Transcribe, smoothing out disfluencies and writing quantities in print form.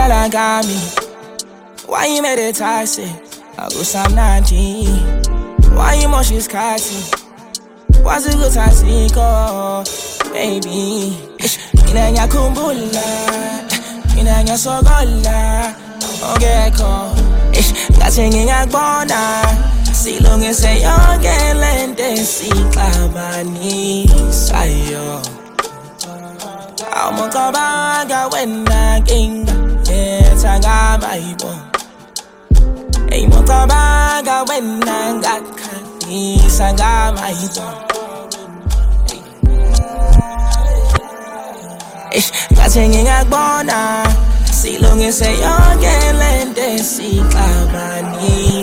Salagami. Why you made it toxic? I go some 19. Why you more she's catty? What's a good toxic? Oh, baby. Inanya kumbula. Inanya sogola. Okay, call. Got singing a bona. See long as a young and they see Clavani. Sayo. I'm a cabaga when I king. Yes, I got my bone. A mocabaga when I got candies. I got my bone. Got singing a bona. See long as a young and they see Clavani.